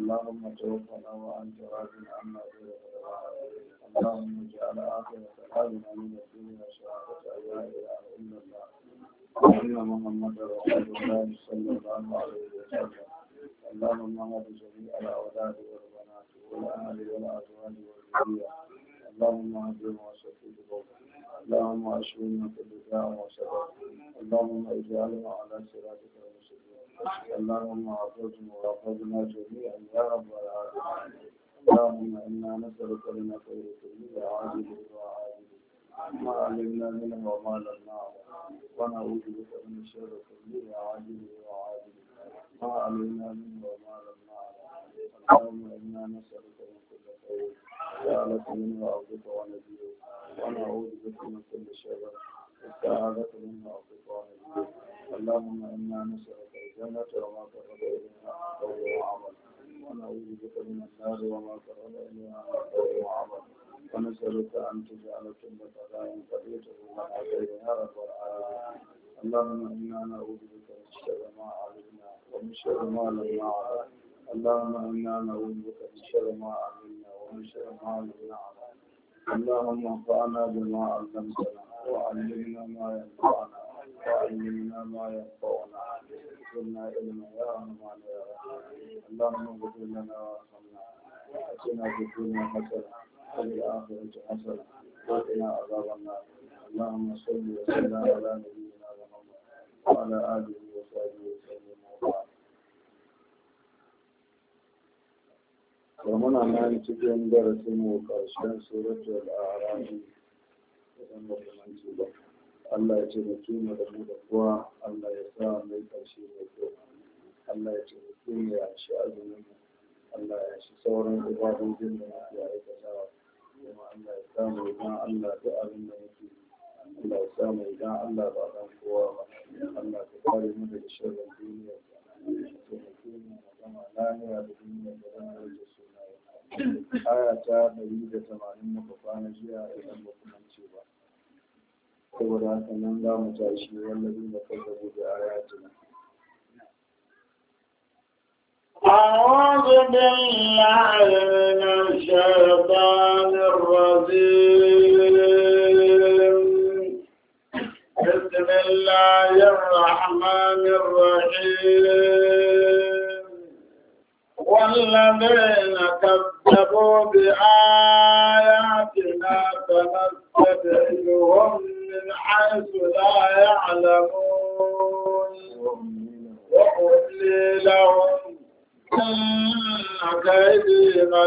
اللهم توفنا وأنت راض عنا غير اللهم اجعل آخر كلامنا من الدنيا شهادة لا إله إلا الله وأن محمدا رسول الله صلى الله عليه وسلم. اللهم اهد جميع الأولاد والبنات والأهل والأزواج والذرية. اللهم اهدهم وشفيهم. اللهم اشفهم من كل داء وسبب. اللهم اجعلهم على صراطك المستقيم. اللهم اعطهم وارحمنا جميعا يا رب العالمين. اللهم انا نسالك من خير كله عاجله وعاجله ما علمنا منه وما لم نعلم ونعوذ بك من شر كله عاجله وعاجله ما علمنا منه وما لم نعلم. اللهم انا نسالك من كل خير سألك منه عبدك ونبيك ونعوذ بك من كل شر استعاذك منه عبدك ونبيك. اللهم انا نسالك الجنه وما قرب اليها من قول وعمل ونعوذ بك من النار وما قرب اليها من قول وعمل ونسالك ان تجعل كل قضاء قضيته لنا خير يا رب العالمين. اللهم انا نعوذ بك من شر ما علمنا ومن شر ما لم نعلم. اللهم انا نعوذ بك من شر ما علمنا ومن شر ما لم نعلم. اللهم انفعنا بما علمتنا وعلمنا ما ينفعنا وعلمنا ما ينفعنا زدنا علما يا رحمن يا رحيم. اللهم اغفر لنا وارحمنا واتنا في الدنيا حسنه وفي الاخره حسنه وقنا عذاب النار. اللهم صل وسلم على نبينا محمد وعلى اله وصحبه وسلم وبارك. ومن أمان cikin darasinmu ƙarshen suratul a'raf idan ba ku manci ba. Allah ya ce da mu da mu da kowa, Allah ya sa mai ƙarshe mai kyau. Allah ya ce da mu ya shi azumin mu. Allah ya shi sauran ibadojin da muke aikatawa. Kuma Allah ya sa mu idan Allah da abin da muke. Allah ya sa mu idan Allah ba dan kowa ba. Allah ya kare mu daga sharrin duniya. Ya ce mu gama lafiya da duniya da ranar da aya ta 180 muka kwana jiya idan ba kuma ce ba. Saboda haka nan za mu tashi wallazi da kazzabu da ayatina. أعوذ بالله من الشيطان الرجيم. بسم الله الرحمن الرحيم. والذين كذبوا بآياتنا سنستدرجهم من حيث لا يعلمون وأملي لهم إن كيدي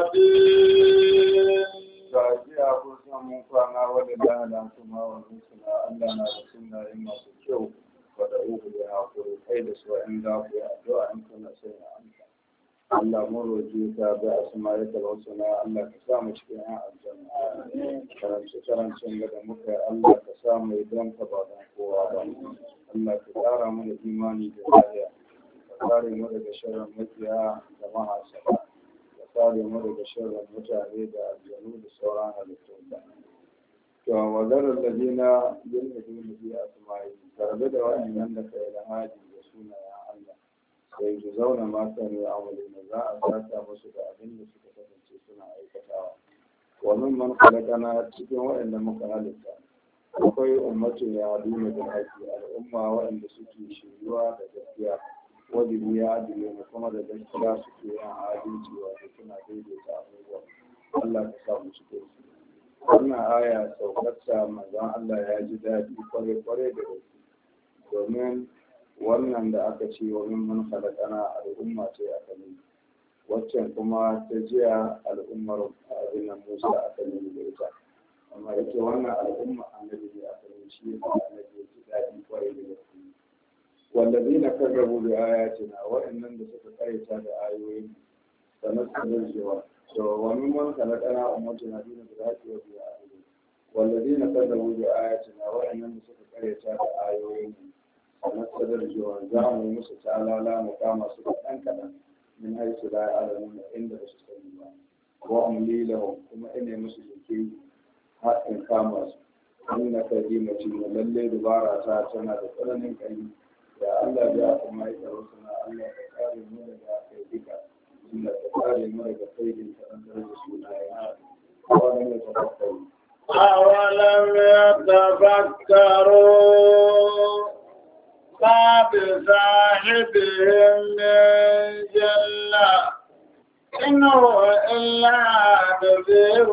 متين. Gajiya ko samun kwana wadda da kuma wani suna Allah na da suna yin masu kyau wadda uku da haƙuri kai da su in za ku yi addu'a in kuna sai na amsa. Allah mun roƙe ka bi asma'ikal husna Allah ka sa mu cikin aljanna. Karancin da muka yi Allah ka sa mu idan ka ba dan kowa ba. Allah ka ƙara mana imani da lafiya. Ka kare mu daga sharrin makiya da mahasada. Ka kare mu daga sharrin mutane da aljanu da sauran halittu. To wa zarar ladina yulhiduna bi asma'i tarbe da wa'annan da kai da haji da sunayen Allah. Sai su zauna mata ne amali na za a saka musu da abin da suka kasance suna aikatawa. Wa min man khalaqana cikin waɗanda muka halitta akwai ummatu ya duna da haƙi al'umma waɗanda suke shiruwa da gaskiya wajibi ya adile kuma da gaskiya suke yin adalci wato suna daidaita abubuwa. Allah ka sa mu cikin su. Wannan aya saukarta manzon Allah ya ji daɗi kware-kware da gaske domin wannan da aka ce wa min khalaqana al'umma ce aka ne waccan kuma ta jiya al'ummar abin Musa aka ne da ita amma ita wannan al'umma annabi ne aka ne shi ya annabi ya ji daɗi kwarai da gaske wallazina kazzabu bi ayatina wa'annan da suka karyata da ayoyin sanar da cewa to wa min khalaqana ummatun hadina bi haqi wa bi ayatin wallazina kazzabu bi ayatina wa'annan da suka karyata da ayoyin nasarar jiwa za mu musu talala mu kama su da ɗan kaɗan min haisu la ya'lamun inda ba su sani ba wa umli lahum kuma ina musu jinkiri har in kama su inna kadimati lalle dubara ta tana da tsananin kai da Allah ya kuma yi tsaro suna Allah ya kare mu daga kai duka inda ta kare kare mu daga kaidin ta dan da sunaye wannan ne tafakkuri أولم يتفكروا ما بصاحبهم من جنة إن هو إلا نذير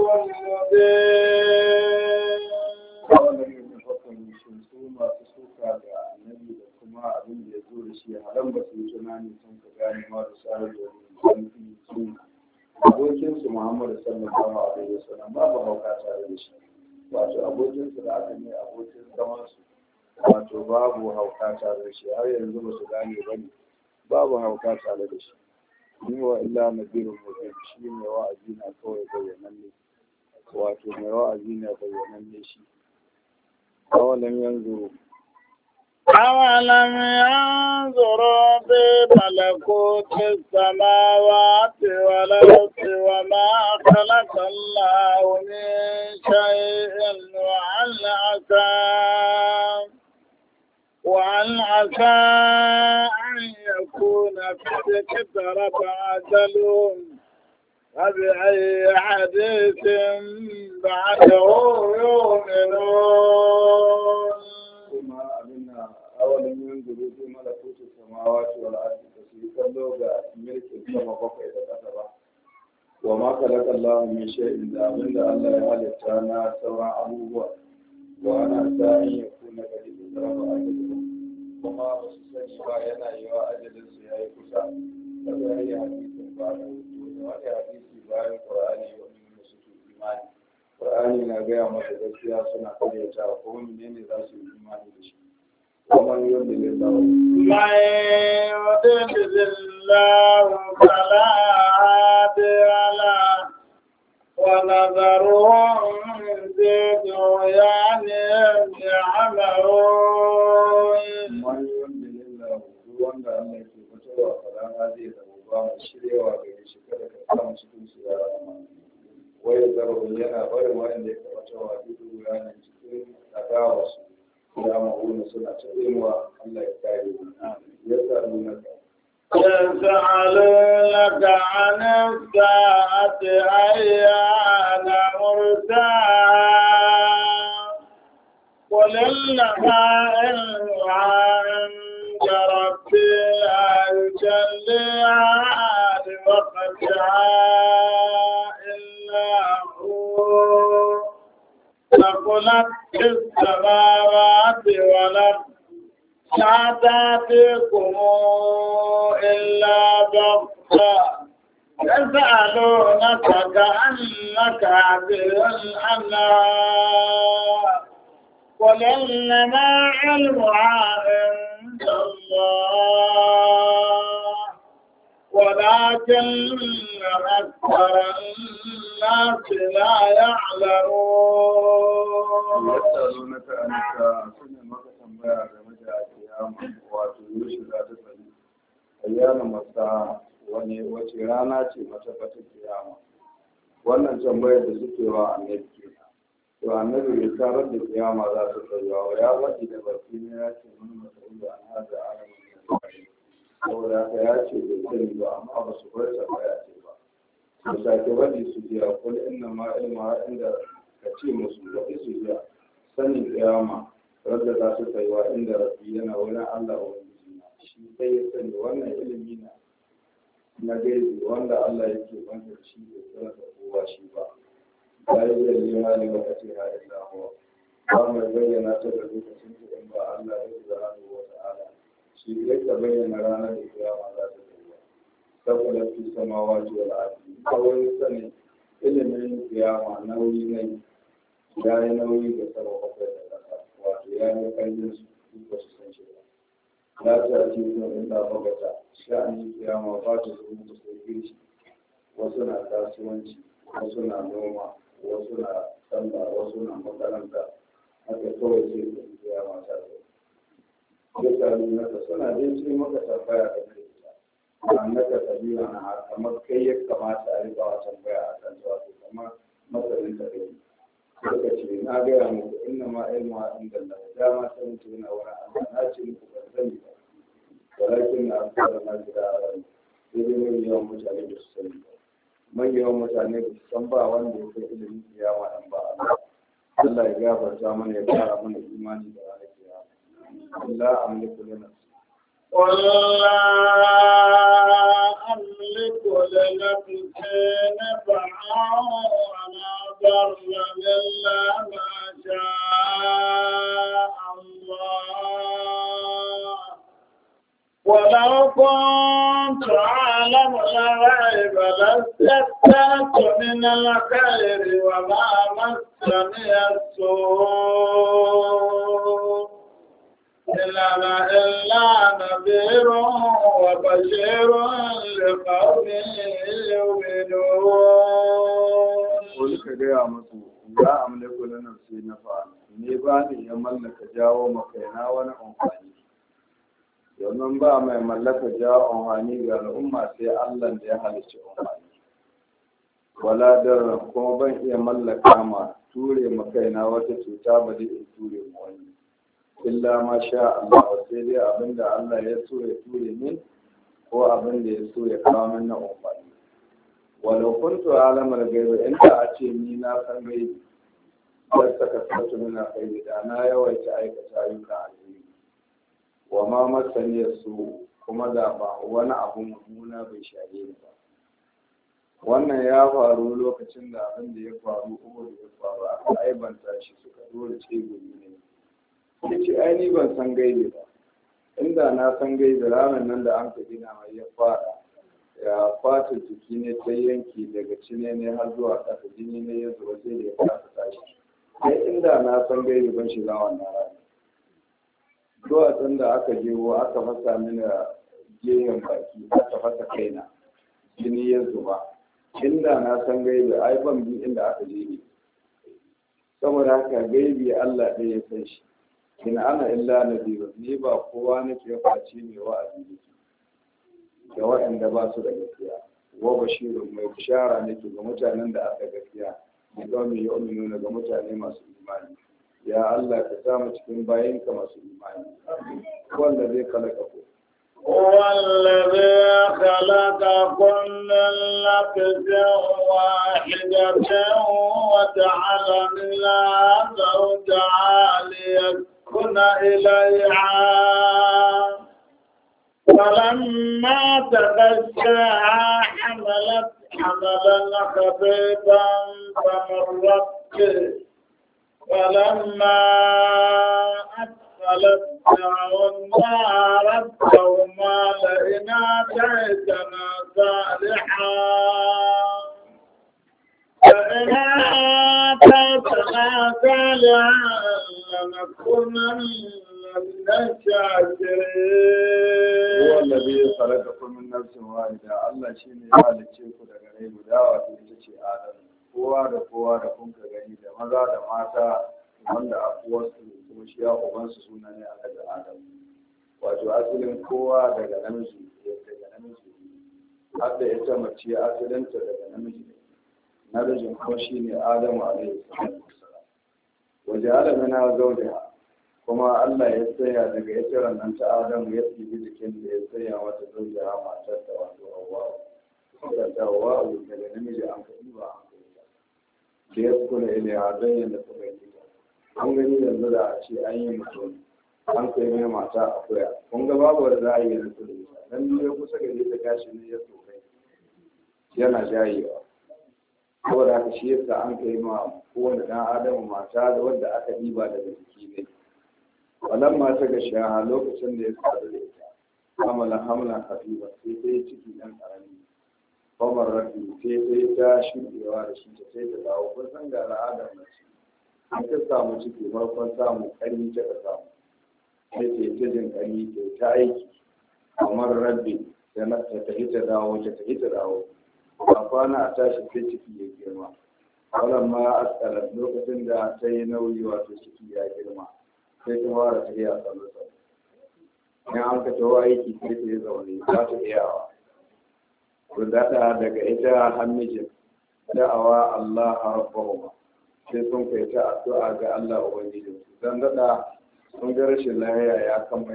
مبين. أولم يتفكروا شو ما تسوكا النبي كما أبن يزور شيء هلم بس يجناني سنك gane ma da shahid da su abokinsu Muhammadu sallallahu alaihi wasallam babu hauka tare da shi wato abokinsu da aka ne abokin zamansu wato babu hauka tare da shi har yanzu ba su gane ba ne babu hauka tare da shi ni wa illa nadirun mubin shi ne wa'azi na kawai bayyananne wato mai wa'azi ne bayyananne shi awalan yanzu أولم ينظروا في ملكوت السماوات والأرض وما خلق الله من شيء وأن عسى أن يكون قد اقترب أجلهم فبأي حديث بعده يؤمنون. awalin yin gudu fi malakutu samawati wal ardi da su kallo ga mulkin sama bakwai da ƙasa ba wa ma khalaqa Allahu min shay'in da abinda Allah ya halitta na sauran abubuwa wa ana sa'in ya kuna gadi da zarafa ajalin kuma ba su sani ba yana yiwa ajalin su yayi kusa da wani hadisin ba da wani hadisi bayan Qur'ani wani ne su imani Qur'ani na gaya masa gaskiya suna karyata ko menene za su yi imani da shi ومن يضلل الله فلا هادي له ونذرهم في طغيانهم يعمهون. من يضلل الله وان الله يكفي فتوى فلا هادي له وما شريع وغير شكر كلام cikin su ya rahama ويذرهم yana barin wanda ya فتوى في طغيانهم cikin adawarsu ya ma'una suna ta tsinuwa Allah ya kare يسألونك عن الساعة أيان مرساها قل إنما علمها عند ربي لا يجليها لوقتها إلا هو ثقلت في السماوات والأرض لا تأتيكم إلا بغتة يسألونك كأنك عبد عنها قل إنما علمها عند الله ولكن أكثر الناس لا يعلمون. يسألونك أنك سنة مكة تنبيع بمجاء القيامة وتيوش لا تسأل أيام مساء wace rana ce matabbatar kiyama wannan tambayar da suke wa annabi ke to annabi bai tarar da kiyama za su tsayuwa ya faɗi da baki ne ya ce mun masauda an haza alamun saboda haka ya ce bai sani ba amma ba su bar tambaya ce ba su sake faɗi su jiya kul inna ma ilma inda ka ce musu faɗi su jiya sanin kiyama radda za su tsayuwa inda rabbi yana wurin Allah ubangiji na shi sai ya sani wannan ilimi na gaibi wanda Allah yake wanda shi bai sanar da kowa shi ba la yujalli ma li waqtiha illa huwa ba mai bayyana ta da lokacin da in ba Allah ya subhanahu wa ta'ala shi zai ka bayyana ranar da kiyama za ta tsaya saboda fi samawati wal ardi kawai sani ilimin kiyama nauyi ne ya yi nauyi da sama bakwai da ƙasa wato ya yi ƙarfin su duk ba su san shi ba la ta ci sun inda bagata sha'anin kiyama ba ta zo mutu sai girki wasu na kasuwanci wasu na noma wasu na sallah wasu na makaranta haka kawai sai da kiyama ta zo mutane naka suna dai ce maka tambaya da kai ta annaka tabi'a na kamar kai ya kamata a riba wa tambaya a kan wato kamar masarin ta kai suka ce na gaya muku inna ma ilmu inda Allah dama sai mutu yana wani Allah na ce muku ban sani ba walakin na amfana na gida a ran sai dai mai yawan mutane da su sani mai yawan mutane da san ba wanda ya kai ilimin kiyama dan ba Allah ya gafarta mana ya kara mana imani da ranar kiyama Allah amliku lana قل لا أملك لنفسي نفعا ولا ضرا إلا ما شاء الله ولو كنت أعلم الغيب لاستكثرت من الخير وما مسني السوء إلا نذير وبشير لقوم يؤمنون. قل كجاء مسو لا أملك لنفسي نفعا ni ba ni ya mallaka jawo makaina wani amfani domin ba mai mallaka jawo amfani ga al'umma sai Allah da ya halicci amfani wala darra kuma ban iya mallaka ma ture makaina wata cuta ba da in ture mu wani illa ma sha Allah sai dai abinda Allah ya so ya ture min ko abinda ya so ya kawo min na amfani walau kuntu alamar gaiba inda a ce ni na san gaibi dan saka sautu mina kai da na yawaita aikata ayyuka alheri wa ma masani su kuma da ba wani abu mummuna bai shaye ni ba wannan ya faru lokacin da abin da ya faru Uhud ya faru aka aibanta shi suka dole ce gobe ne yace ai ni ban san gaibe ba inda na san gaibe ranar nan da an ka gina mai ya fara ya fata jiki ne ta yanki daga cine ne har zuwa ƙasa jini ne ya zuba sai da ya kasa tashi sai inda na san gaibe ban shiga wannan rana duwatsun da aka jewo aka fasa mini gehen baki aka fasa kaina jini ya zuba inda na san gaibe ai ban bi inda aka je ne saboda haka gaibe Allah ɗaya ya san shi in ana illa nadiru ni ba kowa nake face mai wa'azi da waɗanda ba su da gaskiya wa bashirun mai bishara nake ga mutanen da aka gaskiya da kawai ya uminu ga mutane masu imani ya Allah ka samu cikin bayinka masu imani wanda zai kalaka ku والذي خلقكم من نفس واحدة وجعل منها زوجها ليسكن إليها فلما تغشاها حملت حملا خفيفا فمرت به فلما أثقلت دعوا الله ربهما لئن آتيتنا صالحا لنكونن من الشاكرين. هو الذي خلقكم من نفس واحدة الله شيء halicce ku daga rai guda wato ita ce Adam kowa da kun ka gani da maza da mata wanda abuwarsu kuma shi ya ubansu suna ne a daga Adam wato asalin kowa daga namiji har da ita mace asalinta daga namijin kuma shi ne Adamu alaihi salatu wassalam waje alamina zaujiha kuma Allah ya tsaya daga ita rannan ta Adamu ya tsibi jikin da ya tsaya wata zaujiha matar da wato Hawwa da Hawwa daga namiji an kaɗi ba an kaɗi ba da ya kula ilaiha don yadda suka yi an gani yanzu da a ce an yi mutum an kai mai mata a koya kun ga babu wanda za a yi yanzu da ita dan ni ya kusa gare ta gashi ne ya tsokai yana jayewa saboda haka shi yasa an kai ma kowane dan Adamu mata da wanda aka diba daga jiki ne wannan mata ga shaha lokacin da ya sadu da ita amala hamla habiba sai sai ciki dan karami Umar Rabbi sai ta shudewa da shi sai ta dawo kun san ga al'adar mace an ta samu ciki farkon samu ƙarni ta ka samu sai ta yi ta jin ƙarni ta aiki kamar Rabbi da na ta tafi ta dawo a kwana a tashi sai ciki ya girma wannan ma askalar lokacin da ta yi nauyi wato ciki ya girma sai ta fara ta iya sallar in an ka tawo aiki sai ta yi zaune za ta iyawa ku daɗa daga ita hannijin da'awa Allah rabbahuma sai sun kai ta addu'a ga Allah ubangiji dan daɗa sun ga rashin lahiya ya kama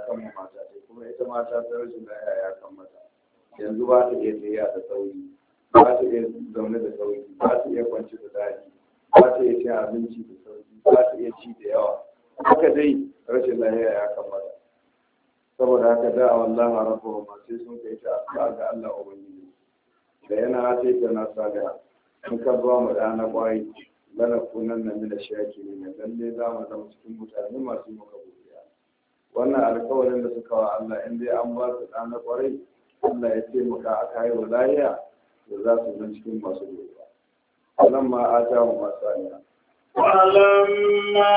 mata sai kuma ita mata ta rashin lahiya ya kama mata yanzu ba ta iya tafiya da sauri ba su iya zaune da sauki, ba su iya kwanci da daɗi, ba su iya cin abinci da sauki, ba su iya ci da yawa. Haka dai rashin lahiya ya kamata. Saboda haka da wallahi rabbuhum sai sun kai ta ga Allah ubangiji. Da yana ce ta na saliha. In ka ba mu da na kwai lana kunan nan da shaki ne lalle za mu zama cikin mutane masu maka godiya. Wannan alƙawarin da suka wa Allah in dai an ba su da na kwarai Allah ya taimaka aka yi wa lahiya da za su zama cikin masu godiya. Wannan ma a ta mu masaniya. ولما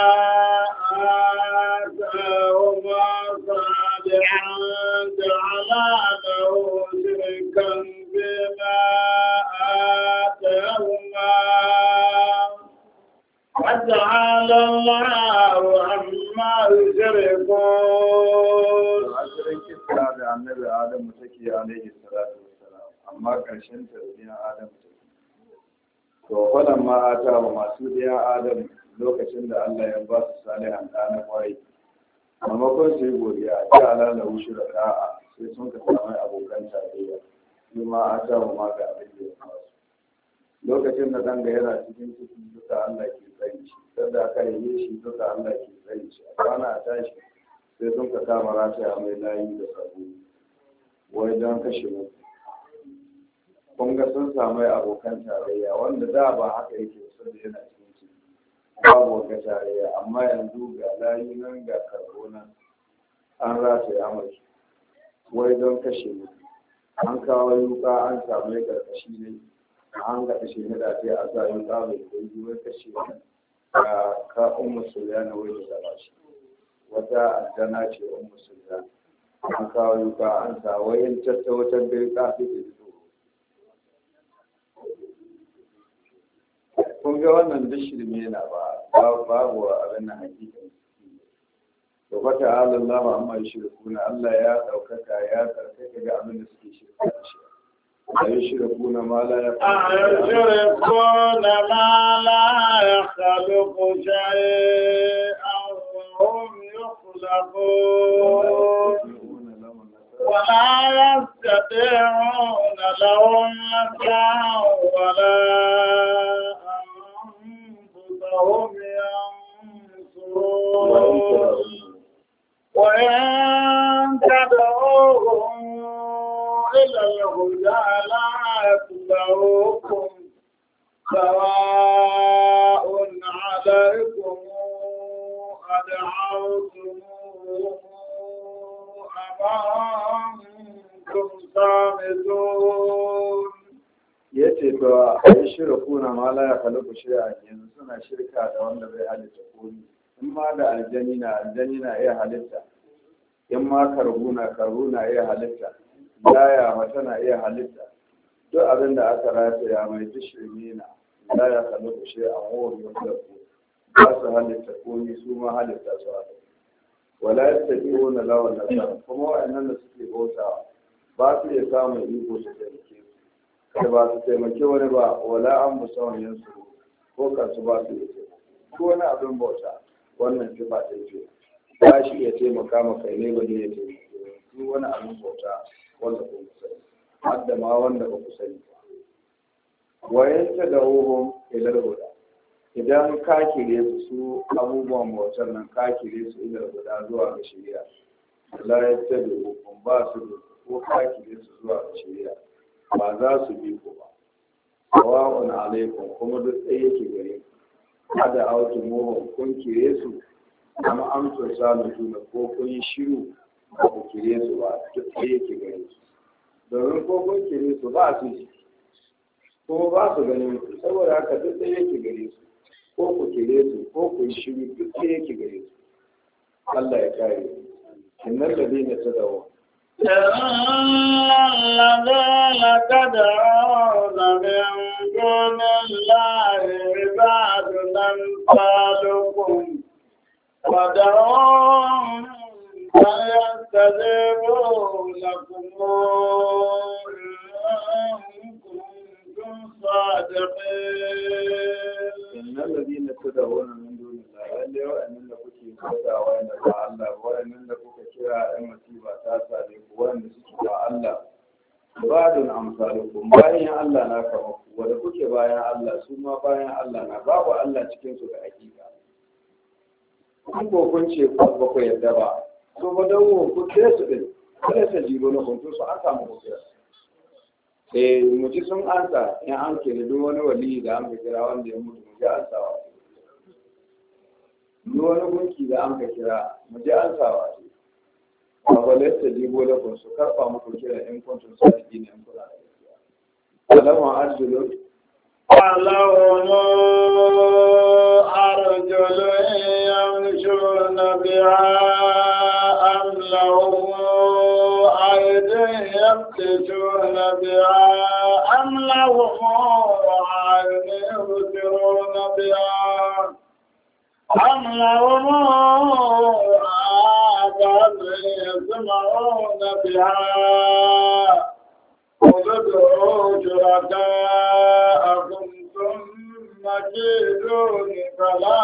آتاهما صالحا جعلا له شركا بما آتاهما وتعالى الله عما يشركون. da annabi Adamu take alaihi salatu wassalam amma karshen ta da Adamu take to wannan ma ata wa masu diya Adamu lokacin da Allah ya ba su salihan ɗana kwarai maimakon su yi godiya ta alala wuce da da'a sai sun ka samu abokan tarayya shi ma ata wa ma ga abin da ya faru lokacin da ɗan ga yana cikin ciki duka Allah ke tsari shi sanda aka yi shi duka Allah ke tsari shi a kwana a tashi sai sun ka kama rataya mai layi da sabo wai don kashe mu kun ga sun samu abokan tarayya wanda da ba haka yake sanda yana cikin ciki babu wata tarayya amma yanzu ga layi nan ga karbo nan an rataya mai wai don kashe mu an kawo yuka an samu ya karkashi ne an ga kashe ne da ta a sa yuka mai kai wai kashe ka ummu sulana wai da zama shi wata aljana ce ummu sulana an kawo yuka an sa wayan tatta wata bai kafi da su kun ga wannan duk shirme na babu abin nan hakika to fata Allah amma yushrikuna Allah ya daukaka ya tsarkaka ga abin da suke shirka da shi يشركون ما لا يخلق شيئا وهم يخلقون ولا يستطيعون لهم نفعا ولا أنفسهم ينصرون وإن تدعوهم إلى الهدى لا يتبعوكم سواء عليكم أدعوتموهم أم أنتم صامتون. yace to ai shirkuna ma la ya khalaqa shay'an yanzu suna shirka da wanda bai halitta komai in ma da aljani na iya halitta in ma karuna iya halitta laya mata na iya halitta duk abin da aka rataya mai tashirmi na la ya khalaqa shay'an wa hum yakhluqun ba su halitta komai su ma halitta su haka wala yastabi'una lahu nasara kuma wa'annan da suke bautawa ba su iya samun iko da taimake da ba su taimake wani ba wala an musamman yansu ko kansu ba su iya ko wani abin bauta wannan sifa ta ce ba shi ya taimaka maka ne ba ne ya taimake su wani abin bauta wanda ba ku sani har da ma wanda ba ku sani wayan ta da hohon ilar huda idan ka kire su abubuwan bautar nan ka kire su ilar huda zuwa ga shari'a la ya tabi hukum ba su da ko ka kire su zuwa ga shari'a ba za su bi ku ba sawa'un alaikum kuma duk ɗaya yake gare ku hada auki muhun kun kire su amma amsar salutu da ko kun yi shiru ba ku kire su ba duk ɗaya yake gare su domin ko kun kire su ba su ji kuma ba su ganin ku saboda haka duk ɗaya yake gare su ko ku kire su ko ku yi shiru duk ɗaya yake gare su Allah ya kare innal ladina tadawu الذين تدعون من دون الله عباد أمثالكم فادعوهم فيستجيبوا لكم إن كنتم صادقين. إن الذين تدعون من دون الله اللي هو أن لكم كذا وأن الله وأن لكم كذا أما تبى تاسع وأن سبحان الله ibadun amsalukum bayan Allah na kama ku wanda kuke bayan Allah su ma bayan Allah na babu Allah cikin su da hakika kun ko kun ce ba ku yadda ba to ba dawo ku kire su din kada sa jibo na kun su an samu ku kira muji sun ansa in an kira duk wani wali da an kira wanda ya mutu muji ansawa duk wani gunki da an kira muji ansawa abalasta jibo da kun su karfa muku kira in kuntum sadiqin in kula da gaskiya alama arjulu yamshuna biha am lahum aydin yabtishuna biha am lahum a'yunun yubsiruna biha am lahum يسمعون بها قل ادعوا شركاءكم ثم كيدون فلا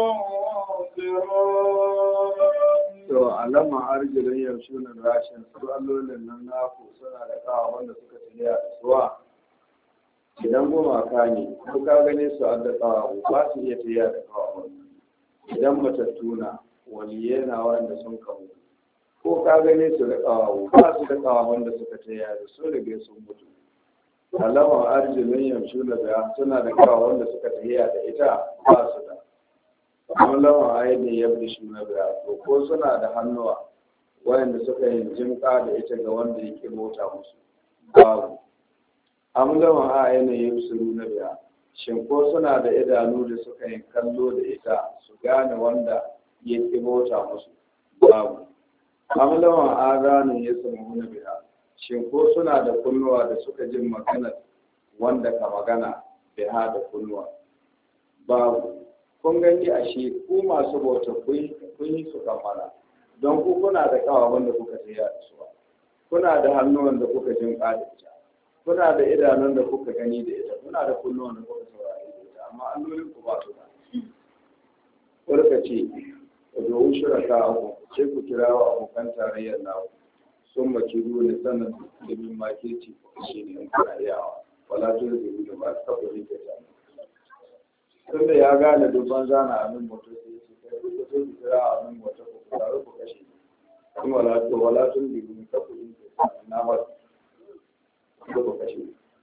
تنظرون. To alama arjilin yaushe na rashin su allolin nan naku suna da kawo wanda suka tafiya da suwa idan gumaka ne ko ka gane su an da kawo ba su iya tafiya da kawo idan matattuna waliyai na wanda sun kawo ko ka gane su da kawawo ba su da kawawon da suka ta yare su rige sun mutu alawan arjilin yamshu da biya suna da kawawon da suka ta da ita ba su da alawan ayyadin yabda shi na biya to ko suna da hannuwa wayanda suka yi jimka da ita ga wanda yake mota musu babu amlawan ayyadin yabsuru na biya shin ko suna da idanu da suka yi kallo da ita su gane wanda yake mota musu babu amlawan azanin ya samu wani biya shin ko suna da kunnuwa da suka jin magana wanda ka magana biya da kunnuwa babu kun gani a shi ku masu bauta kun yi su kamala don ku kuna da kawawan da kuka tsaya da su kuna da hannuwan da kuka jin da ita kuna da idanun da kuka gani da ita kuna da kunnuwan da kuka saurari da ita amma allolin ku ba su da kurka ce domin shiraka abu sai ku kira wa abokan tarayyar nawa sun maki ruwa sanin ilimin makeci shi ne in kuna yawa wala tun da da ba ta kuri ke ta tun da ya gane dubban zana abin motar sai ce kai ku sai ku kira abin motar ku tare ku kashe kuma wala tun da ta kuri ke ta na ba ku kashe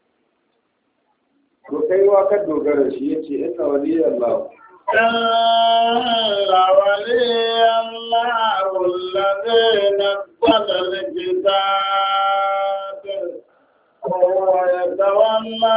to kai wa ka dogara shi yace inna waliyallahu ولي الله الذي نزل الكتاب وهو يتولى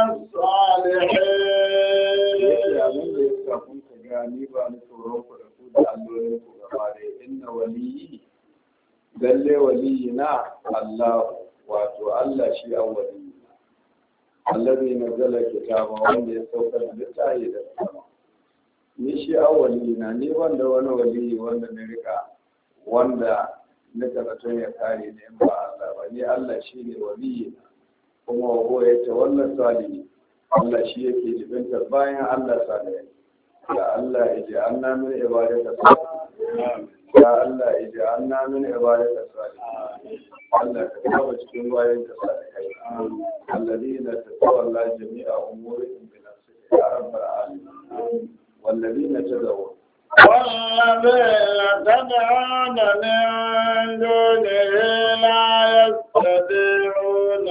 الصالحين. lalle waliyi na Allah wato Allah shi an waliyi allazi nazala kitaba wanda ya saukar da littafi da sama ni shi an waliyi na ni wanda wani waliyi wanda na rika wanda nika zaton ya kare ne in ba Allah ba ni Allah shi ne waliyi kuma wa ya ce wannan salihi Allah shi yake jibintar bayan Allah salihi ya Allah ya ji anna min ibadaka salihin ya Allah ya ji anna min ibadaka salihin Allah ka kawo cikin bayan ka salihai alladina tatawalla jami'a umurihim bi nafsika ya rabbal alamin walladina tad'un والذين تدعون من دونه لا يستطيعون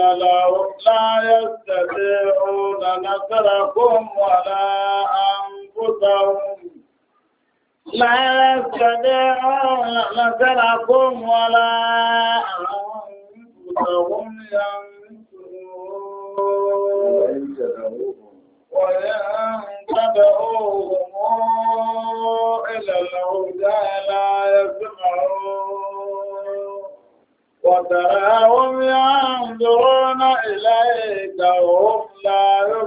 نصركم ولا أنفسهم ينصرون وإن تدعوهم إلى الهدى لا يسمعون وتراهم ينظرون إليك وهم لا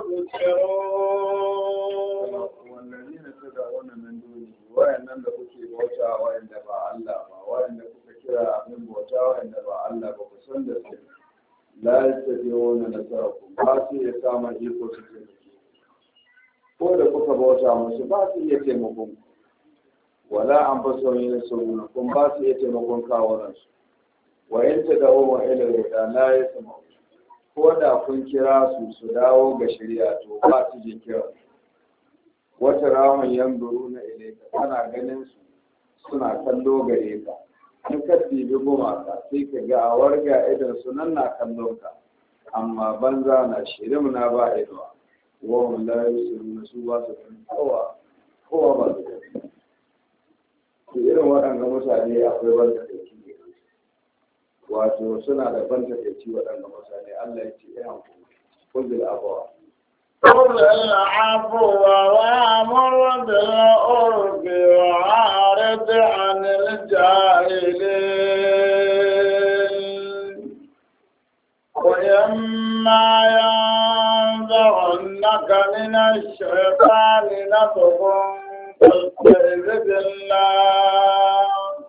يبصرون والذين تدعون من دونه وإن لم تكن بوتا وإن دفع الله وإن كنت كرا من بوتا وإن دفع الله فكسند لا يستطيعون نصركم باسي يسامى إيكو سكين ko da kuka bauta musu ba su iya taimakon wala an faso yin sauna kun ba su iya taimakon kawunansu wa in ta dawo wa ila da la ya sama ko da kun kira su su dawo ga shari'a to ba su je kira wata ramin yanzuru na ilaika kana ganin su suna kallo gare ka in ka tibi gumaka sai ka ga a warga idan su nan na kallon ka amma banza na shirin na ba idowa wahun layu su ba su gani kowa ba su gani to irin waɗanda mutane akwai ban takaici ne wato suna da ban takaici waɗanda mutane Allah ya ce ya hankali kuzul abawa خذ العفو وامر بالعرف وعارض عن الجاهلين وإما ينزغنك من الشيطان نزغ فاستعذ بالله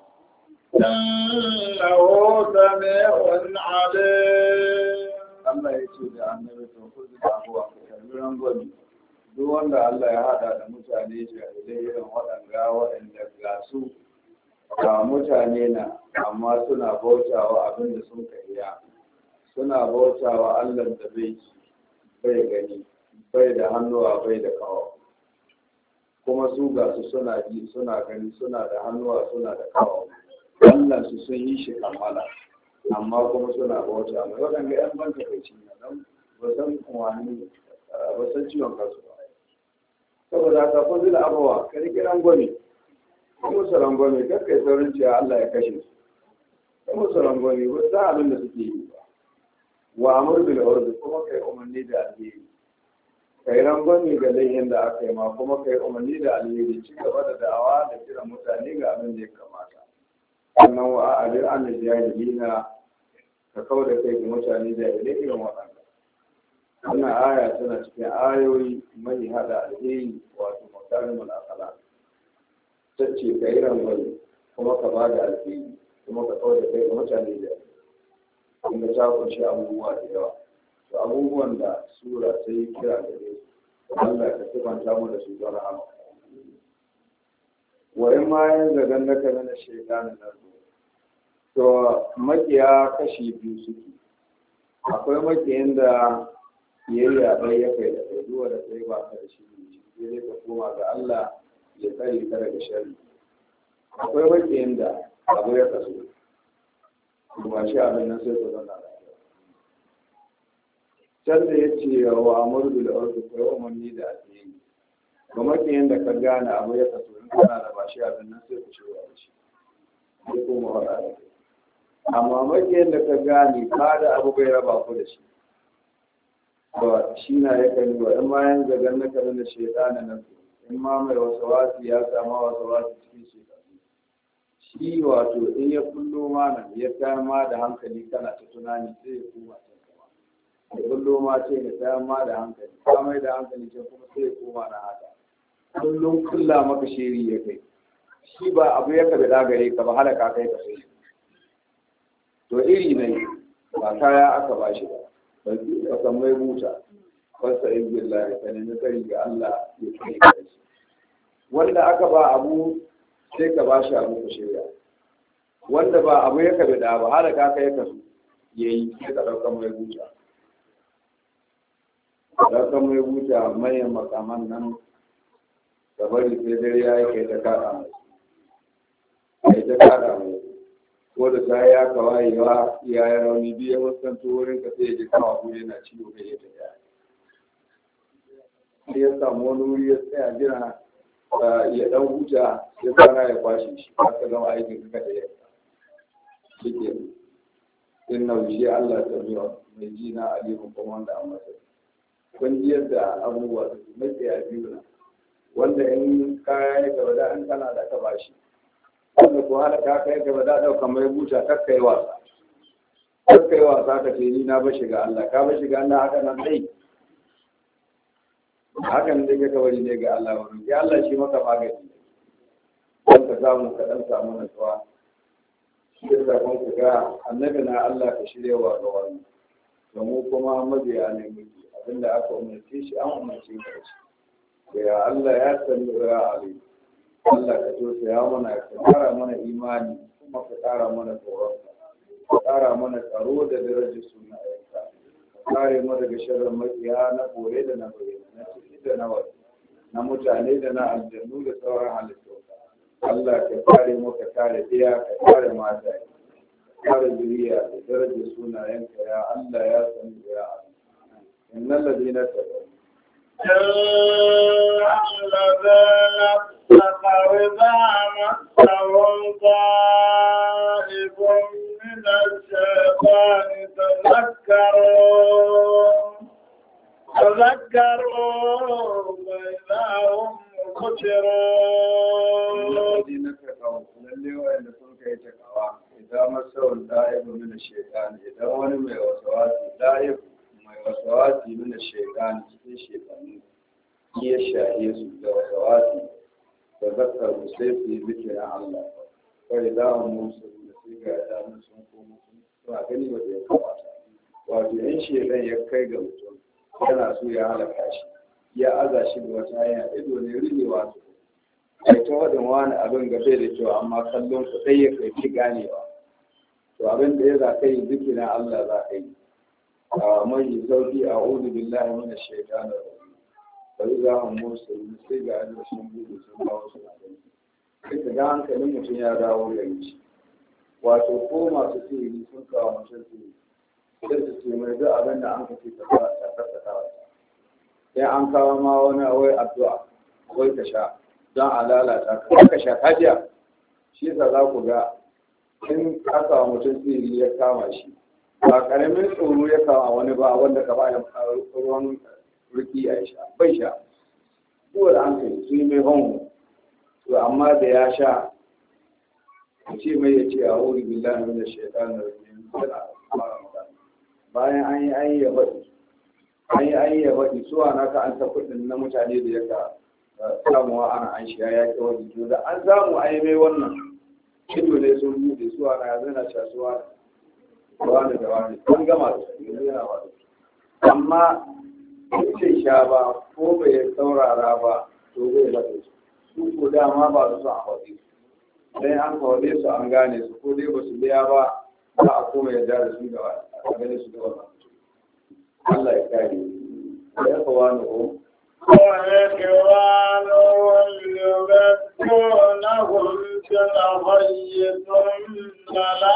إنه سميع عليم. Allah ya ce da annabi to kuzi da abuwa ka karbi rangwami duk wanda Allah ya hada da mutane jahilai irin waɗanda ga su ga mutane na amma suna bautawa abin da sun kariya suna bautawa Allah da bai gani bai da hannuwa bai da kawo kuma su ga su suna ji suna gani suna da hannuwa suna da kawo Allah su sun yi shi kamala amma kuma suna bauta mai waɗanda ‘yan banka kai ci na nan ba san wani ba san ciwon kansu ba saboda haka kun zila abuwa ka riƙe rangwame ka musu rangwame kar kai saurin cewa Allah ya kashe su ka musu rangwame ba sa abin da suke yi ba wa amur bil urdi kuma kai umarni da alheri kai rangwame ga laihin da aka yi ma kuma kai umarni da alheri ci gaba da da'awa da kiran mutane ga abin da ya kamata sannan wa a'adir an jahilina ka kawo da kai ga mutane jahilai irin waɗanda wannan aya tana cikin ayoyi mai hada alheri wato makarimul akhlaq tace ka yi rangwani kuma ka ba da alheri kuma ka kawo da kai ga mutane jahilai inda ta kunshi abubuwa da yawa to abubuwan da sura ta yi kira da su Allah ka sifanta mu da su don rahama wa in ma yanzu dan naka mana shaytanin nan to makiya kashi biyu suke akwai makiyin da yayya ɗaya ya kai da kai duwa da kai ba ka da shi sai dai ka koma ga Allah ya tsare ka daga sharri akwai makiyin da abu ya kaso kuma shi abin nan sai ku zanna lafiya can da ya ce wa amur bil urfi kai umarni da addini ga makiyin da ka gane abu ya kaso in kana da ba shi abin nan sai ku shirya da shi sai kuma wada da kai amma makiyin da ka gane ba da abu bai raba ku da shi ba shi na ya kani wa in ma yan zagan na kanin da shaitana nan in ma mai wasu wasu ya sama wasu wasu cikin shekaru shi wato in ya kullo ma nan ya tayar ma da hankali kana ta tunani sai ya koma can kuma ya kullo ma ce ya tayar ma da hankali ka mai da hankali can kuma sai ya koma na haka kullum kulla maka shiri ya kai shi ba abu ya kabe dagare ka ba halaka kai ka sai to iri ne ba kaya aka ba shi ba ban ka san mai buta wasa in billahi ka nemi kari ga Allah ya kai ka shi wanda aka ba abu sai ka ba shi abu ka shirya wanda ba abu ya kabe da ba halaka kai ka so yayi sai ka dauka mai buta daukan mai buta mai makaman nan da bari sai dare ya yi kai ta kada mai ta kada mai ko da ta ya kawai ya yi rauni biya wasan wurin ka sai ya ji kawa ko yana ciwo kai ya tafiya sai ya samu wani wuri ya tsaya jira ya dan huta ya kwana ya kwashe shi ba ka gama aikin ka da yamma shi ke in na wuce Allah ta biya mai ji na alimin kuma wanda an masa kun ji yadda abubuwa su mai tsaya biyu na wanda in kaya ya gaba da an kana da ka bashi wanda ko hada ka kai gaba da daukan mai buta kakkai wasa ka ce ni na bashi ga Allah ka bashi ga Allah haka nan dai hakan dai ka wari ne ga Allah wurin ya Allah shi maka magani don ka samu ka dan samu nutsuwa shi da kun ku ga annabi na Allah ka shiryawa ga wani domin kuma mabiya ne miki abinda aka umarce shi an umarce shi ya Allah ya sani ya Ali Allah ka tosa ya mana ka kara mana imani kuma ka kara mana tsoron ka kara mana tsaro da darajar sunayenka ka kare mu daga sharrin makiya na boye da na bayyana, na ciki da na waje, na mutane da na aljannu da sauran halittu. Allah ka kare mu, ka kare iya, ka kare mata, ka kare zuriya da darajar sunayenka ya Allah ya sani ya Allah. Innal ladina taqaw إذا مسهم طائف من الشيطان تذكروا فإذا هم مبصرون. الذين تقوا للي وإن كنت يتقوا إذا مسهم طائف من الشيطان إذا وني ما وسواسي طائف ما وسواسي من الشيطان cikin shaytanu ya shaye su da wasawasi da zakar sai su yi zikirin Allah kai da mu su da su ga da sun komo suna gani ba da ya kamata wato in shedan ya kai ga mutum yana so ya halaka shi ya aza shi da wata hanya ido ne rigewa su kai ta wadin wani abin ga bai da kyau amma kallon su sai ya kai ki ganewa to abin da ya za ka yi zikirin Allah za ka yi mai sauki a'udhu billahi minash shaitanir rajim bari za mu musu sai ga Allah sun gudu sun dawo su sai ka ga hankalin mutum ya dawo gari shi wato ko masu sihiri sun kawo mutum sihiri sai su ce mai duk abin da an kace ka fara ta sai an kawo ma wani wai addu'a wai ka sha don a lalata ka sha kajiya shi yasa za ku ga in aka wa mutum sihiri ya kama shi ba karamin tsoro ya kama wani ba wanda ka ba ya ruwan riki a sha bai sha kowa da an kai su yi mai hongu to amma da ya sha a ce mai ya ce a wuri billahi min shaitan rajim yana fara magana bayan an yi ya faɗi su ana ka an ta kuɗin na mutane da yaka samuwa ana an shiga ya ke wani to da an samu an yi mai wannan ido ne sun buɗe su ana yanzu na sha su wani da wani sun gama da su yanzu yana wani amma in ce sha ba ko bai saurara ba to zai bata su ko dama ba su son a faɗi sai an faɗe su an gane su ko dai ba su biya ba za a koma yarda da su da wani a gane su da wannan Allah ya kare ya kawo ni ko وإخوانهم يبدونهم في الغي ثم لا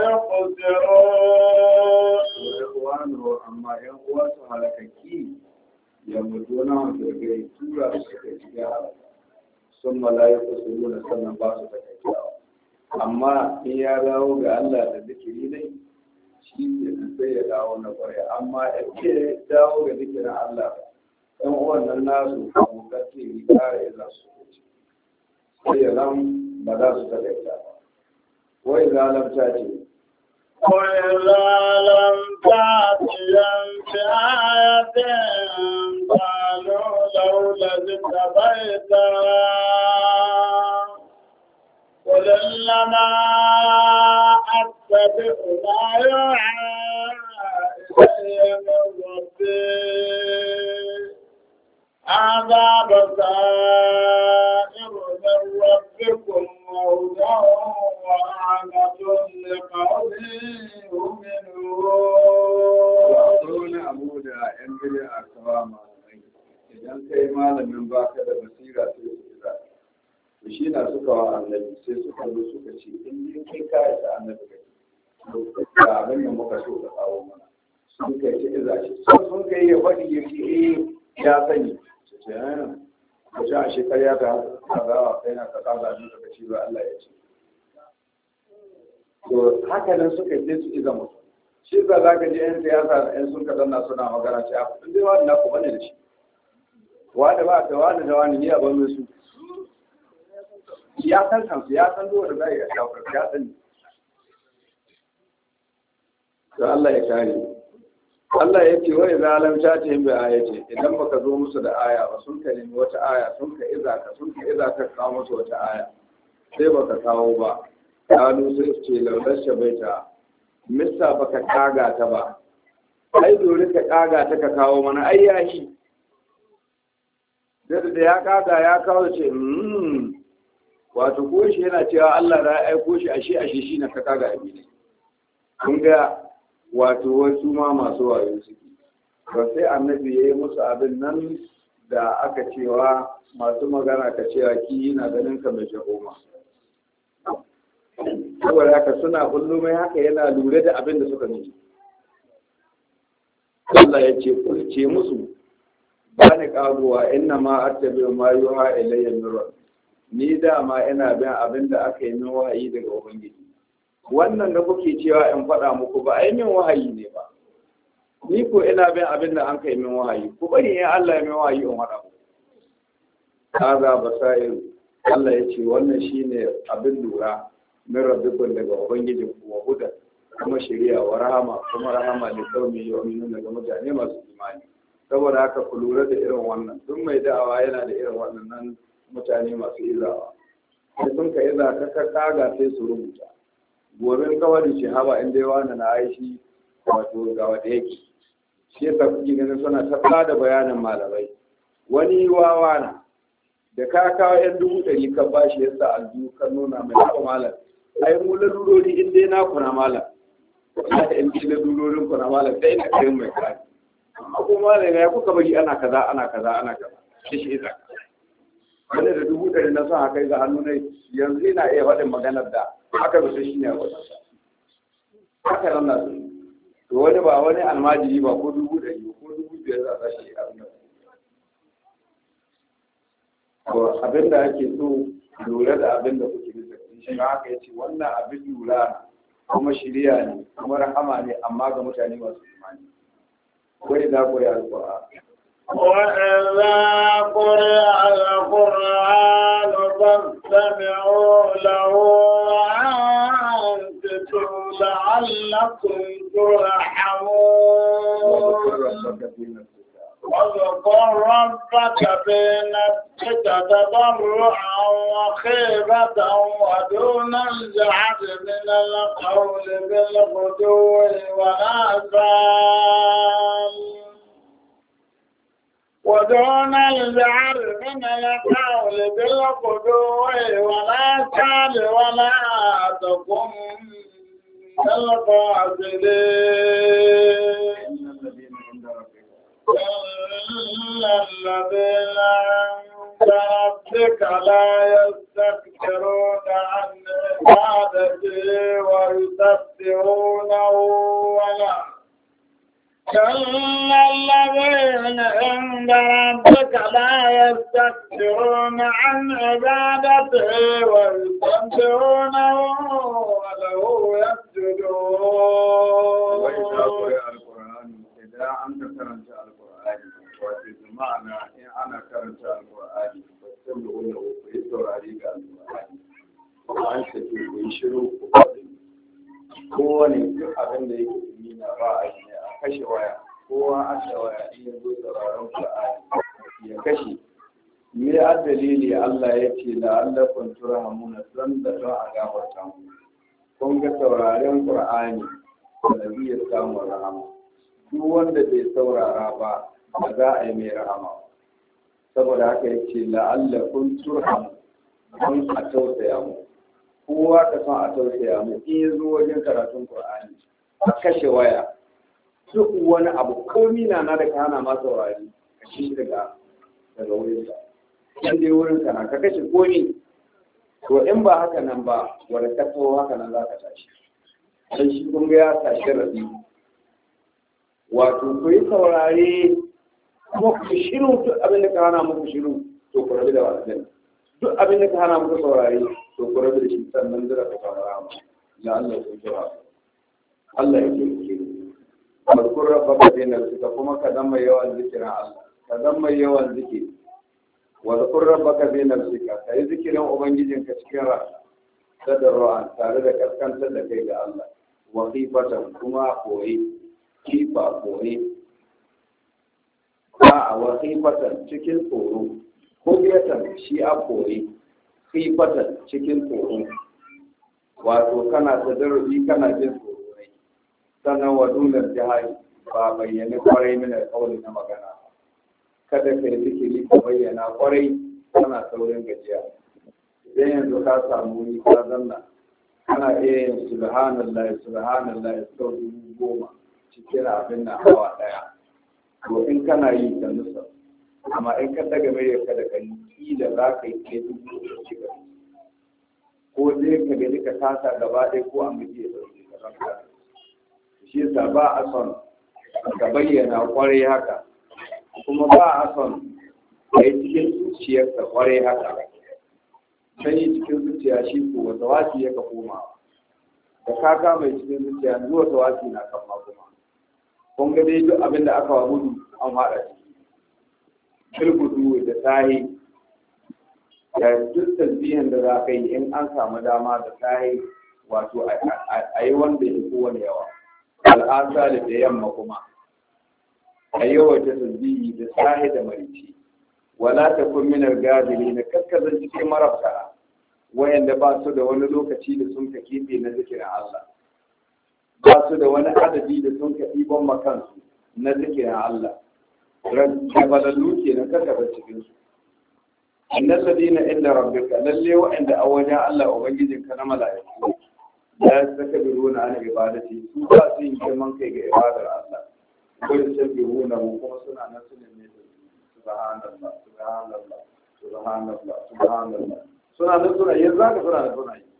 يقدرون. وإخوانهم أما ينقوص على كي يمدونهم في الغي سورة سكتيا ثم لا يقدرون سنة باسة كتيا أما إن يراو الله تذكري لي shi ne sai ya dawo na kwarai amma yake dawo ga zikirin Allah ɗan uwannan nasu abokan ce kare za su wuce sai ya zan ba za su taɗaita ba wai zalamta ce وإذا لم تأتهم بآية قالوا لولا اجتبيتها قل إنما أتبع ما يوحى إلي من ربي هذا بصائر من ربكم وهدى ورحمة لقوم يؤمنون أبو دا أنبياء أكرام idan kai malamin baka da basira sai su kira to shi na suka wa annabi sai suka zo suka ce in kai kai da annabi kai da abin da muka so ka kawo mana sun kai ce iza shi sun kai ya faɗi ya ce ya sani su ce yana ko a shekara ta kazawa kai na ka kaza abin da kace ba Allah ya ce to haka nan suka je su iza mutum shi za ka ji yan siyasa yan sun ka danna suna magana ce a kudin dai wani na ku bane da shi wanda ba ta wani da wani ne a ban su ya san kansu ya san zuwa da zai ya shafar ya sani to Allah ya kare Allah ya ce wai zalam ta ce bi ayati idan baka zo musu da aya ba sun ka nemi wata aya sun ka iza ka kawo musu wata aya sai baka kawo ba kalu sai ce laulasha baita mista baka kaga ta ba ai dole ka kaga ta ka kawo mana ai yashi da ya kaga ya kawo ce wato ko shi yana cewa Allah ya aiko shi ashe shi na ka kaga abi ne kun ga wato wasu ma masu wayo suke ba sai annabi ya yi musu abin nan da aka cewa masu magana ka cewa ki na ganin ka mai jahoma. Saboda haka suna kullu mai haka yana lura da abin da suka nufi. Allah ya ce kulce musu ba ni karuwa inna ma attabi ma yuha ilayya min rabbi. Ni dama ina bin abin da aka yi min wahayi daga ubangiji. Wannan da kuke cewa in faɗa muku ba ai min wahayi ne ba. Ni ko ina bin abin da an kai min wahayi. Ku bari in Allah ya min wahayi in faɗa muku. Kaza basair Allah ya ce wannan shine abin lura min rabbikum daga ubangijin ku wa huda kuma shari'a wa rahama kuma rahama ne kaumi yu'minu daga mutane masu imani. Saboda haka ku lura da irin wannan duk mai da'awa yana da irin waɗannan mutane masu izawa sai sun ka iza ka kaga sai su rubuta gobe kawai ce haba inda yawa na aishi wato ga wanda yake shi yasa kuke ganin suna ta da bayanin malamai wani wawa na da ka kawo 100,000 ka bashi yasa aljihu kan nuna mai haɓa malam ai mu lalurori inda ya naku na malam ai in ji lalurorin ku na malam sai ina kai mai kai amma ko malam ya kuka bari ana kaza shi iza wani da 100,000 na son haka ga hannu ne yanzu ina iya faɗin maganar da haka da shi ne a wajen haka nan na to wani ba wani almajiri ba ko 100,000 ko 5,000 za a shi abin da ake so lura da abin da kuke bisa shi ma haka yace wannan abin lura kuma shiriya ne kuma rahama ne amma ga mutane masu imani wai da koyi alƙur'ani وإذا قرئ القرآن فاستمعوا له وأنصتوا لعلكم ترحمون واذكر ربك في نفسك تضرعا وخيفة ودون الجهل من القول بالغدو والآثام ودون الجهل من القول بالغدو والآثام ولا تكن من الغافلين إن الذين عند ربك لا يستكبرون عن عبادته ويسبحونه ولا إن الذين عند ربك لا يستكبرون عن عبادته ويسبحونه وله يسجدون. وإذا قرئ القرآن إذا أنت قرأت القرآن ومعنى إن أنا قرأت القرآن فاستمعوا له ويسر عليك القرآن وأنصتوا ويشروا وقدموا kowane duk abin da yake nuna ba a yi a kashe waya kowa an da waya in ya zo sauraron Qur'ani ya kashe me a dalili Allah ya ce la allakum turhamuna san da don a gafarta mu kun ga sauraron Qur'ani da zai samu rahama duk wanda bai saurara ba ba za a yi mai rahama saboda haka ya ce la allakum turhamu don a tausaya mu kowa ka san a tausaya mu in ya zo wajen karatun Qur'ani a kashe waya duk wani abu komi na da ka hana ma saurari ka shi daga wurin sa in dai wurin ka na ka kashe komi to in ba haka nan ba wanda ka so haka nan za ka tashi dan shi kun ga ya tashi rabi wato ku yi saurare kuma ku shiru duk abin da ka hana muku shiru to ku rabi da wannan duk abin da ka hana muku saurare to ku rabu da shi sannan zira ka fara mu ya Allah ya jira Allah ya ce mazkur rabbaka bi nafsika kuma ka zama yawan zikirin Allah ka zama yawan zikiri wa zkur rabbaka bi nafsika kai zikirin ubangijinka cikin ranka tadarru'an tare da kaskantar da kai ga Allah wa khifatan kuma koyi kifa koyi a wa khifatan cikin tsoro ko biyatan shi a koyi khifatan cikin tsoro wato kana tadarru'i kana jin tsoro ne sannan wa dunar jihari ba bayyana kwarai mina kauli na magana kada ka yi zikiri ka bayyana kwarai kana saurin gajiya idan yanzu ka samu ni ka zanna kana iya yin subhanallah sau 10,000 cikin abin na hawa daya to in kana yi ka nusa amma in ka daga mai ka da kai kila za ka yi kai duk da ko dai ka ga ka tasa gaba ɗaya ko an gaji ya dauke ka ranka shi yasa ba a son ka bayyana kwarai haka kuma ba a son ka yi cikin zuciyarka kwarai haka sai yi cikin zuciya shi ko wata wasi ya ka koma da kaka mai cikin zuciya zuwa wata wasi na kama kuma kun ga dai duk abin da aka wa gudu an haɗa ciki gudu da sahi da duk tasbihin da za ka yi in an samu dama da sahi wato a yi wanda ya kowane yawa al'asali da yamma kuma a yawaita tasbihi da sahi da marici wala ta kun minar gabili na kaskazan cikin marabta wayanda ba su da wani lokaci da sun ka keɓe na zikirin Allah ba su da wani adadi da sun ka ɗiban makansu na zikirin Allah rabalallu ke na kaskazan cikinsu annal ladina inda rabbika lalle wa'anda a wajen Allah ubangijinka na mala'iku la yastakbiruna an ibadati su ba su yin girman kai ga ibadar Allah ko da sabbihuna kuma suna nan su ne subhanallah subhanallah subhanallah subhanallah suna nan suna yin zaka suna nan suna yi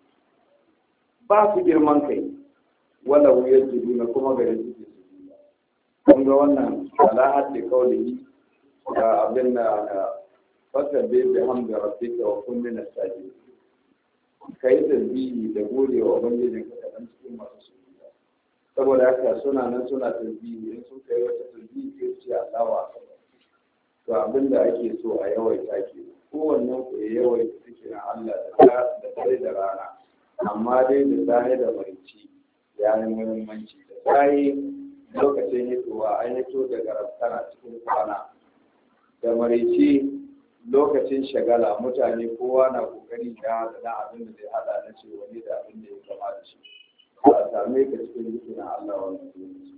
ba su girman kai wala yajiduna kuma ga su kun ga wannan alahat da kaulihi da abin da fasabbe bi hamdi rabbika wa kun min as-sajidin kai tasbihi da gode wa ubangijin ka dan cikin masu sujuda saboda haka suna nan suna tasbihi in sun kai wata tasbihi sai su ce Allahu akbar to abin da ake so a yawaita ke kowannen ku ya yawaita cikin Allah da dare da rana amma dai da sahi da marici ya yi muhimmanci da sahi lokacin hitowa an hito daga rafkana cikin kwana da marici lokacin shagala mutane kowa na kokari da abin da zai hada na ce wani da abin da ya kama da shi ba a same ka cikin zikirin Allah wannan lokaci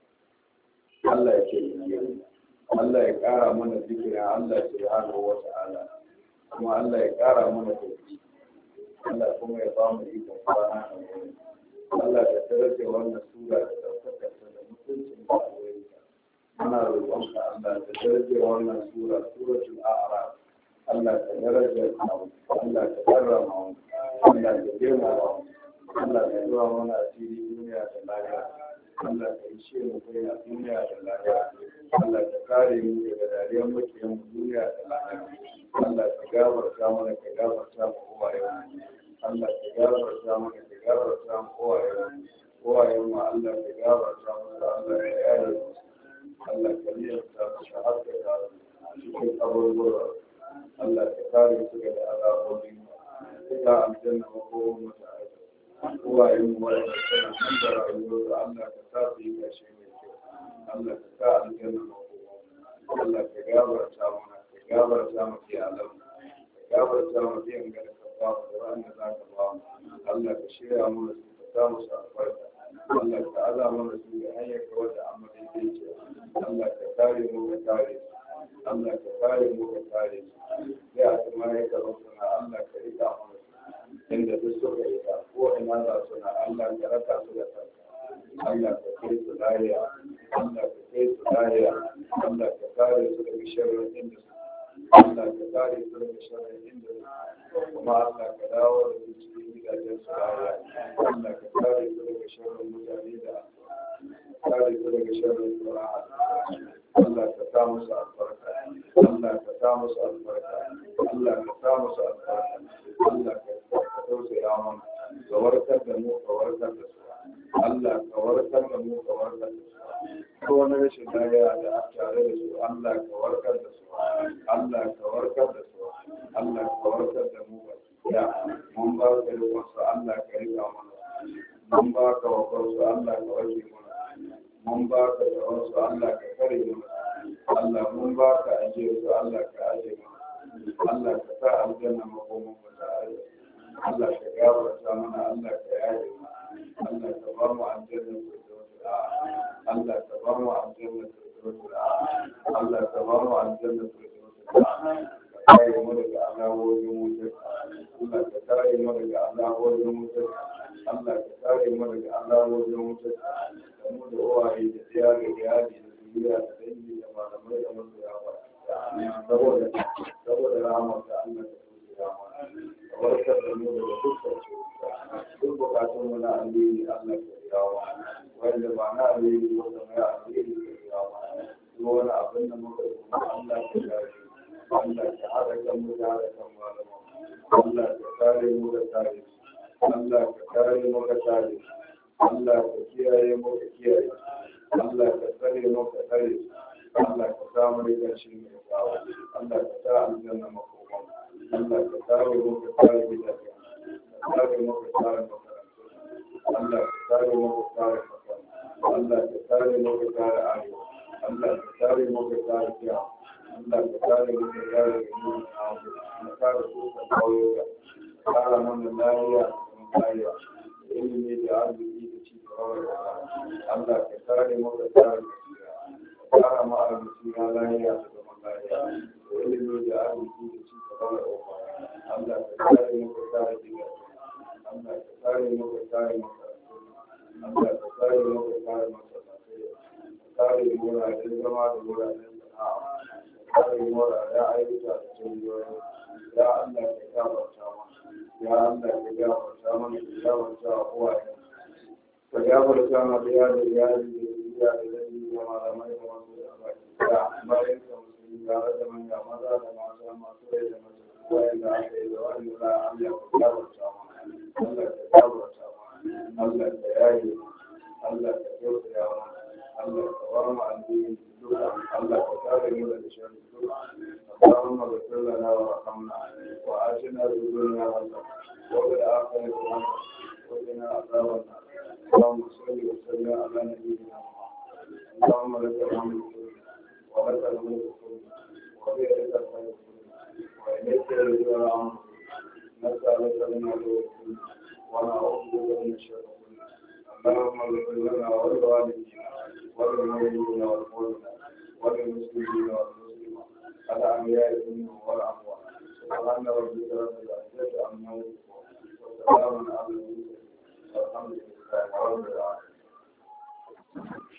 Allah ya ce Allah ya kara mana zikirin Allah subhanahu wa ta'ala kuma Allah ya kara mana tauhidi Allah kuma ya ba mu ikon kwana da wani Allah ya daraja wannan sura da daukar da mutuncin da alwaye ana roƙonka Allah ta daraja wannan sura suratul a'raf Allah ta daraja mu Allah ta karrama mu Allah ta girmama mu Allah ta zuwa mana asiri duniya da lahira Allah ta ishe mu kai a duniya da lahira Allah ta kare mu daga dariyar makiyan duniya da lahira Allah ta gafarta mana ka gafarta mu uwayen Allah ta gafarta mana ka gafarta mu uwayen mu Allah ta gafarta mu Allah ya yare mu Allah ka niyarta su ka haskaka a cikin abubuwa Allah ka kare su daga azabobin ka aljanna makoman mata aiki uwayen mu wanda suna nan da rayuwar da Allah ka sa su yi kashe mai kyau Allah ka sa aljanna makoman Allah ka gabarta mana ka gabarta mu ke alam ka gabarta mu biyan ga da ka ba mu da wanda za ka ba mu Allah ka shirya mana su ka sa musu albarka Allah ka aza mana su da hanyar ka wata amma daidai ce Allah ka kare mu ka kare Allah ka kare mu ka kare ya kuma ya ka suna Allah ka rika mana inda duk suka yi ta ko ina za su na Allah ka raka su da kanka Allah ka kai su lahiya Allah ka kai su lahiya Allah ka kare su daga sharrin inda su Allah ka kare su daga sharrin inda su kuma Allah ka dawo da su cikin gidajen su lahiya Allah ka kare su daga sharrin mutane da kare su daga sharrin sura'a Allah ka sa musu albarka Allah ka sa musu albarka Allah ka sa musu albarka Allah ka tausaya mana ka warkar da mu ka warkar da su Allah ka warkar da mu ka warkar da su ko wani rashin lafiya da aka tare da su Allah ka warkar da su Allah ka warkar da su Allah ka warkar da mu ya mun ba ka da wasu Allah ka rika mana mun ba ka wa wasu Allah ka warke mana mun ba ka da wasu Allah ka kare mana Allah mun ba ka ajiye su Allah ka ajiye mana Allah ka sa aljanna makoman mu da Allah ka gafarta mana Allah ka yaye mana Allah ka ba mu aljanna Allah ka ba mu aljanna Allah ka ba mu aljanna ka kare mu daga azabobin wutar Allah ka kare mu daga azabobin wutar Allah ka kare mu daga azabobin wutar da mu da uwaye da iyali da zuriya da dangi dangi da malamai da masoya ba saboda rahama da Allah da tusiya mana warkar da mu daga dukkan cuta duk bukatun mu na alheri Allah ka biya wa wanda ba na alheri wanda mai alheri ka biya wa duk wani abin da muka yi Allah ka kare Allah ka haɗa kan mu da haɗa kan malama Allah ka kare mu da kare Allah ka kare mu da kare Allah ka kiyaye mu da kiyaye Allah ka tsare mu ka tsare Allah ka samu da ƙarshe mai tsawo Allah ka sa aljanna makoman Allah ka kare mu ka kare gidaje ka kare mu ka kare makarantu Allah ka kare mu ka kare makarantu Allah ka kare mu ka kare arewa Allah ka kare mu ka kare kiya Allah ka kare mu ka kare mu ka kare su ka kawo ka kare mana lafiya da lafiya ilimi da arziki da ci gaba Allah ka kare mu ka kare kara ma arziki na lafiya da zaman lafiya da ilimi da arziki da ci gaba da ƙofa Allah ka kare mu ka kare gidaje Allah ka kare mu ka kare makarantu Allah ka kare mu ka kare masallatai ka kare mu wuraren zama da wuraren sana'a ka kare mu wuraren ayyuka da cibiyoyi ya Allah ka gafarta mana ya Allah ka gafarta mana ka gafarta wa uwaye ka gafarta ma da iyali da dangi da malamai da masu da bayan ka musulmi tare da manya maza da mata masu rai da mace wayan da aka yi da wani da Allah ka gafarta mana Allah ka gafarta mana Allah ka yaye Allah ka tausaya mana Allah ka ba mu addini duka Allah ka kare mu daga sharri duka اللهم اغفر لنا وارحمنا وآتنا في الدنيا حسنة وفي الآخرة حسنة وقنا عذاب النار اللهم صل وسلم على نبينا محمد اللهم لك الحمد كله ولك الملك كله وبيدك الخير كله وإليك يرجع الأمر نسألك من الخير كله ونعوذ بك من الشر كله اللهم اغفر لنا ولوالدينا وللمؤمنين والمؤمنات وللمسلمين والمسلمات الأحياء منهم والأموات سبحان ربك رب العزة عما يصفون وسلام على المرسلين والحمد لله رب العالمين